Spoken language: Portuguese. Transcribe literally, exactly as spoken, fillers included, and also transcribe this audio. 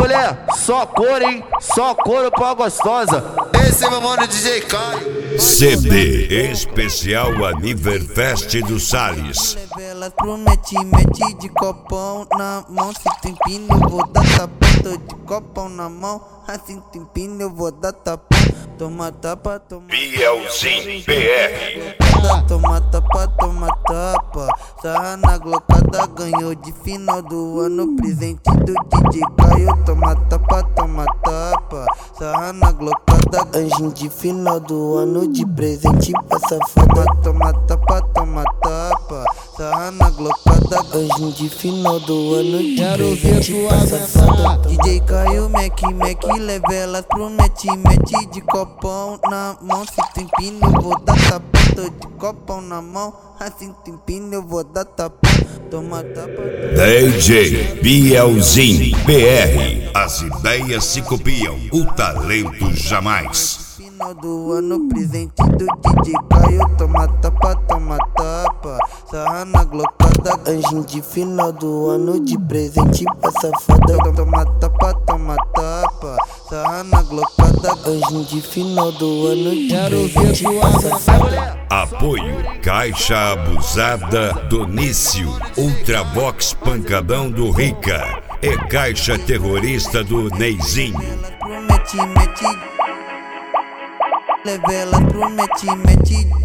mulher, só couro, hein? Só couro pra gostosa. Esse é meu mano D J Caio. C D especial Aniverfest do Salles. Elas promete, mete de copão na mão. Se tem pino, eu vou dar tapão. Tô de copão na mão. Assim tem pino, eu vou dar tapão. Toma tapa, toma Bielzinho B R. Toma tapa, toma tapa. Sarra na glocada, ganhou de final do ano. Presente do D J Caio. Toma tapa, toma tapa. Sarra na glocada, anjinho de final do ano. De presente pra safada. Toma tapa, toma tapa. Sarra na glocada, anjinho de final do ano. De presente pra safada. D J Caio, Mac, Mac, leva elas pro mete, mete de copão na mão. Se tem pino, eu vou dar tapão. Tô de copão na mão, assim tem pino, eu vou dar tapão. Toma tapa. D J Bielzinho B R. As ideias se copiam, o talento jamais. Final do ano, presente do D J Caio. Toma tapa, toma tapa. Sarra na glocada, anjinho de final do ano. De presente pra safada. Toma tapa, toma tapa. Sarra na glocada, anjinho de final do ano. De presente pra safada. Apoio Caixa Abusada Donício, Ultravox Pancadão do Rica e Caixa Terrorista do Neizinho. Promete, mete. Leva ela, promete, mete.